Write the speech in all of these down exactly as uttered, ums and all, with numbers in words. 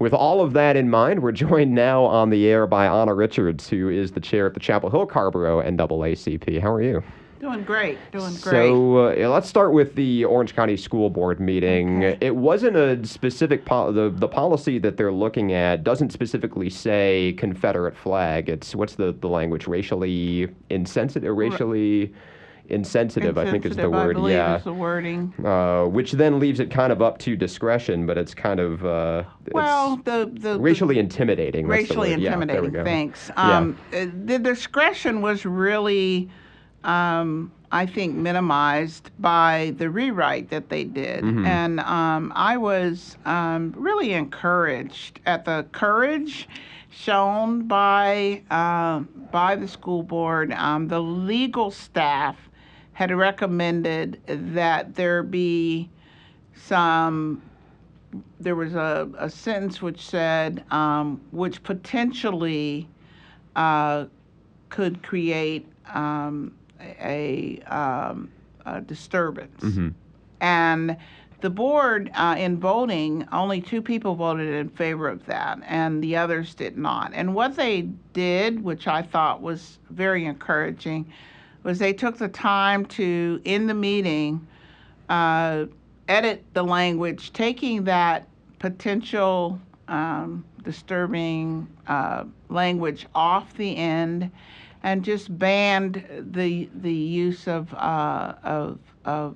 with all of that in mind, we're joined now on the air by Anna Richards, who is the chair of the Chapel Hill Carrboro N double A C P. How are you? Doing great, doing great. So uh, let's start with the Orange County School Board meeting. Okay. It wasn't a specific, po- the, the policy that they're looking at doesn't specifically say Confederate flag. It's, what's the, the language, racially insensitive, racially insensitive, I think is the word. I believe yeah. is the wording. Uh, which then leaves it kind of up to discretion, but it's kind of, uh, Well, it's the, the racially the, intimidating. That's the racially word. Yeah, there we intimidating. go. Thanks. Yeah. Um, uh, The discretion was really, um, I think, minimized by the rewrite that they did, Mhm. and um, I was um, really encouraged at the courage shown by uh, by the school board. Um, the legal staff had recommended that there be some, there was a, a sentence which said, um, which potentially uh, could create um, a, um, a disturbance. Mm-hmm. And the board, uh, in voting, only two people voted in favor of that, and the others did not. And what they did, which I thought was very encouraging, was they took the time to, in the meeting, uh, edit the language, taking that potential um, disturbing uh, language off the end, and just banned the the use of uh, of of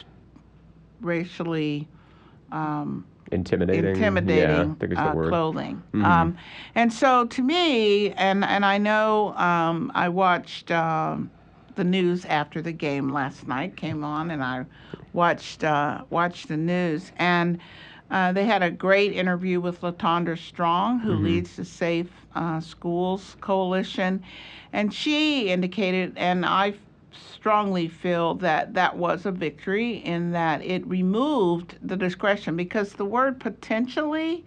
racially um, Intimidating. intimidating Yeah, I think it's the uh, word. clothing. Mhm. Um, and so to me, and, and I know um, I watched um, the news after the game last night came on, and I watched uh, watched the news, and uh, they had a great interview with LaTondra Strong, who Mhm. leads the Safe uh, Schools Coalition, and she indicated, and I strongly feel that that was a victory in that it removed the discretion, because the word potentially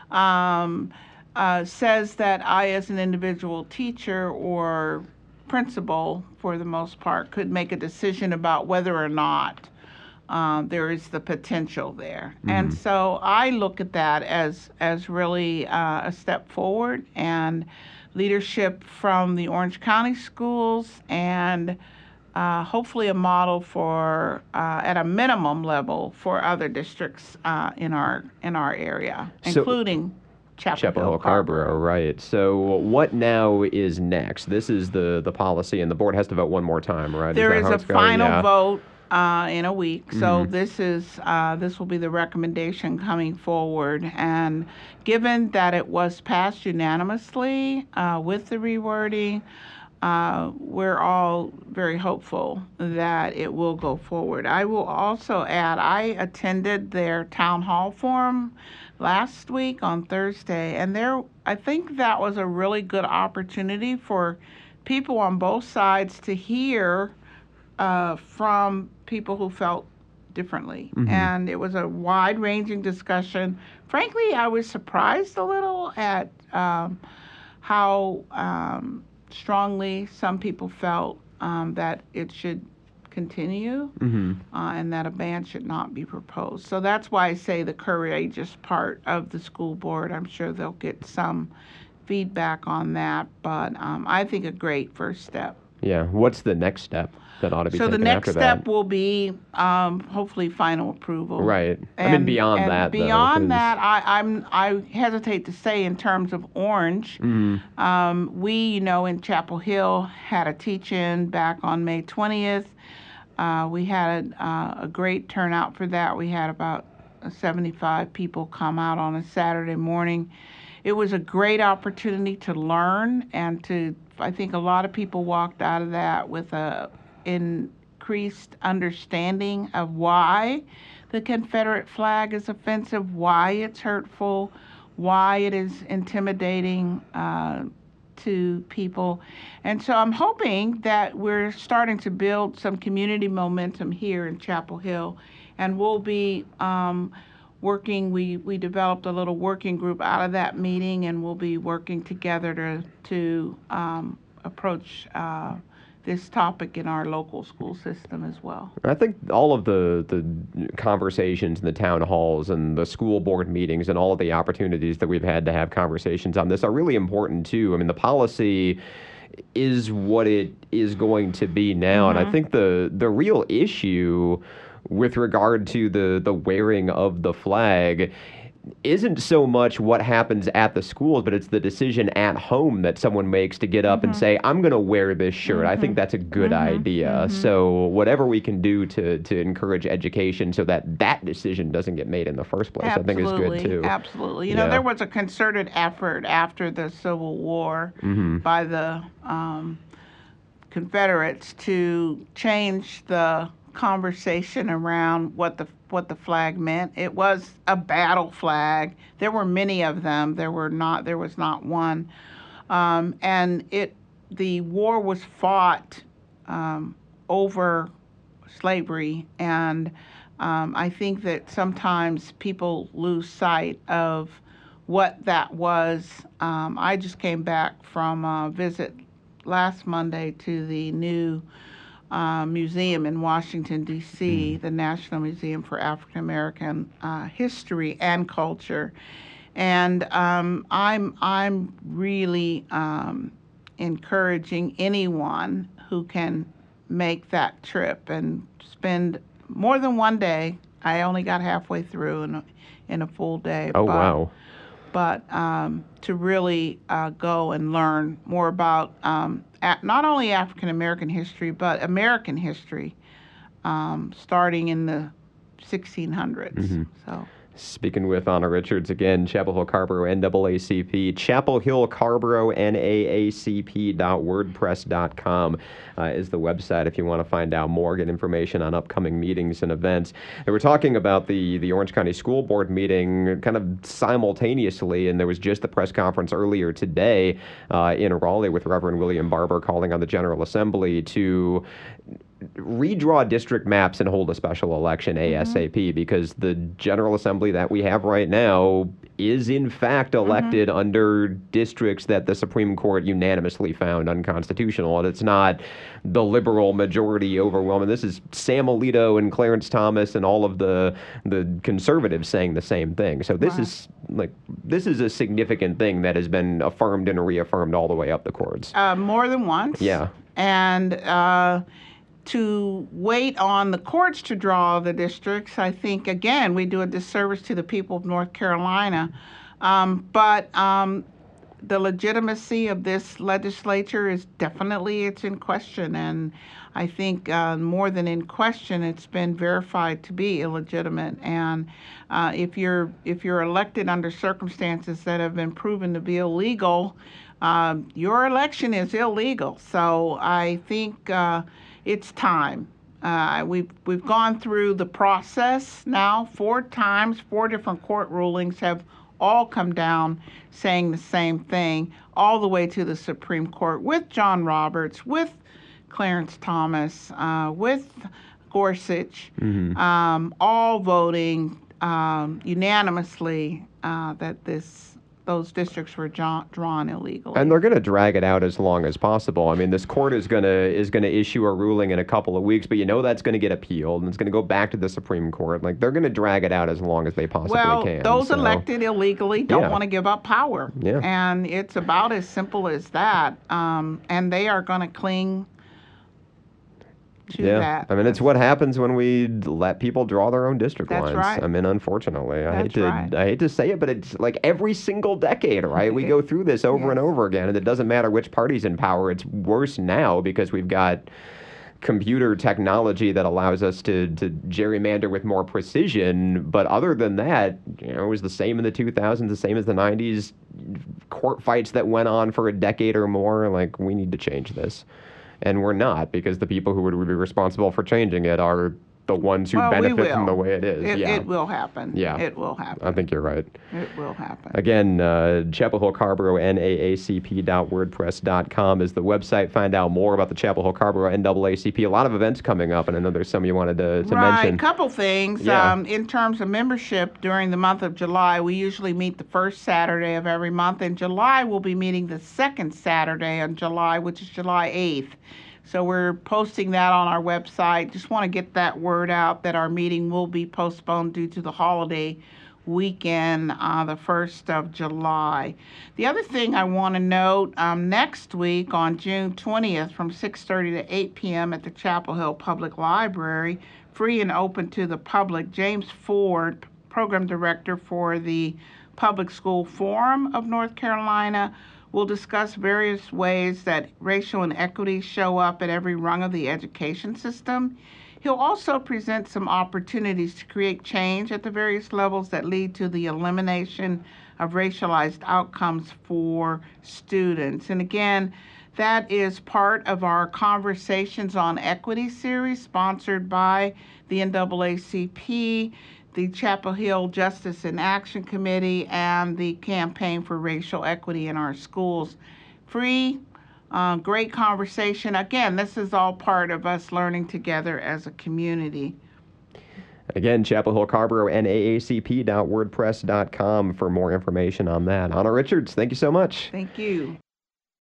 um, uh, says that I, as an individual teacher or principal, for the most part, could make a decision about whether or not um, there is the potential there. Mhm. And so I look at that as as really uh, a step forward, and leadership from the Orange County schools, and uh, hopefully a model for, uh, at a minimum level, for other districts uh, in our in our area, So- including Chapel, Chapel Hill Carrboro. Carrboro, right. So what now is next? This is the, the policy, and the board has to vote one more time, right? There that is how a it's going? final Yeah. vote uh, in a week, so Mhm. this is uh, this will be the recommendation coming forward. And given that it was passed unanimously uh, with the rewording, uh, we're all very hopeful that it will go forward. I will also add, I attended their town hall forum last week on Thursday, and there, I think that was a really good opportunity for people on both sides to hear uh, from people who felt differently. Mhm. And it was a wide-ranging discussion. Frankly, I was surprised a little at um, how um, strongly some people felt um, that it should continue Mhm. uh, and that a ban should not be proposed. So that's why I say the courageous part of the school board. I'm sure they'll get some feedback on that, but um, I think a great first step. Yeah. What's the next step that ought to be So the taken next after step that? will be um, hopefully final approval. Right. I mean, beyond and that, though, beyond 'cause- that, I, I'm I hesitate to say in terms of Orange. Mhm. Um, we, you know, in Chapel Hill had a teach-in back on May twentieth. Uh, we had uh, a great turnout for that. We had about seventy-five people come out on a Saturday morning. It was a great opportunity to learn, and to, I think a lot of people walked out of that with a increased understanding of why the Confederate flag is offensive, why it's hurtful, why it is intimidating uh, to people. And so I'm hoping that we're starting to build some community momentum here in Chapel Hill, and we'll be um, working, we, we developed a little working group out of that meeting, and we'll be working together to, to um, approach uh, this topic in our local school system as well. I think all of the, the conversations in the town halls and the school board meetings and all of the opportunities that we've had to have conversations on this are really important too. I mean, the policy is what it is going to be now. Mm-hmm. And I think the the real issue with regard to the, the wearing of the flag isn't so much what happens at the schools, but it's the decision at home that someone makes to get up mm-hmm. and say, I'm going to wear this shirt. Mm-hmm. I think that's a good mm-hmm. idea. Mm-hmm. So whatever we can do to, to encourage education so that that decision doesn't get made in the first place, Absolutely. I think is good too. Absolutely. You yeah. know, there was a concerted effort after the Civil War mm-hmm. by the um, Confederates to change the conversation around what the what the flag meant. It was a battle flag. There were many of them. There were not. There was not one. Um, and it the war was fought um, over slavery, and um, I think that sometimes people lose sight of what that was. Um, I just came back from a visit last Monday to the new Uh, museum in Washington, D C, the National Museum for African American uh, History and Culture, and um, I'm I'm really um, encouraging anyone who can make that trip and spend more than one day. I only got halfway through in a, in a full day. Oh but, wow! But um, to really uh, go and learn more about um, at not only African American history, but American history, um, starting in the sixteen hundreds. Mm-hmm. So. Speaking with Anna Richards again, Chapel Hill Carrboro N double A C P, Chapel Hill Carrboro N A A C P dot wordpress dot com uh, is the website if you want to find out more, get information on upcoming meetings and events. And we're talking about the, the Orange County School Board meeting kind of simultaneously, and there was just the press conference earlier today uh, in Raleigh with Reverend William Barber calling on the General Assembly to redraw district maps and hold a special election ASAP mm-hmm. because the General Assembly that we have right now is in fact elected mm-hmm. under districts that the Supreme Court unanimously found unconstitutional. And it's not the liberal majority overwhelming. This is Sam Alito and Clarence Thomas and all of the the conservatives saying the same thing. So this right. is like this is a significant thing that has been affirmed and reaffirmed all the way up the courts. Uh, more than once. Yeah. And uh to wait on the courts to draw the districts, I think, again, we do a disservice to the people of North Carolina. Um, but um, the legitimacy of this legislature is definitely, it's in question. And I think uh, more than in question, it's been verified to be illegitimate. And uh, if you're if you're elected under circumstances that have been proven to be illegal, uh, your election is illegal. So I think uh, it's time. Uh, we've we've gone through the process now four times. Four different court rulings have all come down saying the same thing, all the way to the Supreme Court with John Roberts, with Clarence Thomas, uh, with Gorsuch, mm-hmm. um, all voting um, unanimously uh, that this. Those districts were drawn, drawn illegally. And they're going to drag it out as long as possible. I mean, this court is going to is going to issue a ruling in a couple of weeks, but you know that's going to get appealed, and it's going to go back to the Supreme Court. Like, they're going to drag it out as long as they possibly well, can. Well, those so. elected illegally don't yeah. want to give up power. Yeah. And it's about as simple as that. Um, and they are going to cling to yeah. that. I mean, it's what happens when we let people draw their own district That's lines. Right. I mean, unfortunately, I That's hate to right. I hate to say it, but it's like every single decade, right? We go through this over yes. and over again, and it doesn't matter which party's in power. It's worse now because we've got computer technology that allows us to, to gerrymander with more precision. But other than that, you know, it was the same in the two thousands, the same as the nineties. Court fights that went on for a decade or more. Like, we need to change this. And we're not, because the people who would be responsible for changing it are the ones who well, benefit from the way it is. It, yeah. it will happen. Yeah. It will happen. I think you're right. It will happen. Again, uh, Chapel Hill Carrboro N A A C P dot wordpress dot com is the website. Find out more about the Chapel Hill Carrboro N double A C P. A lot of events coming up, and I know there's some you wanted to, to right. mention. Right, a couple things. Yeah. Um, in terms of membership, during the month of July, we usually meet the first Saturday of every month. In July, we'll be meeting the second Saturday in July, which is July eighth. So we're posting that on our website. Just want to get that word out that our meeting will be postponed due to the holiday weekend, uh, the first of July. The other thing I want to note, um, next week on June twentieth from six thirty to eight p.m. at the Chapel Hill Public Library, free and open to the public, James Ford, Program Director for the Public School Forum of North Carolina, will discuss various ways that racial inequities show up at every rung of the education system. He'll also present some opportunities to create change at the various levels that lead to the elimination of racialized outcomes for students. And again, that is part of our Conversations on Equity series sponsored by the N double A C P, the Chapel Hill Justice in Action Committee, and the Campaign for Racial Equity in Our Schools. Free, uh, great conversation. Again, this is all part of us learning together as a community. Again, Chapel Hill Carrboro, N double A C P dot wordpress dot com for more information on that. Anna Richards, thank you so much. Thank you.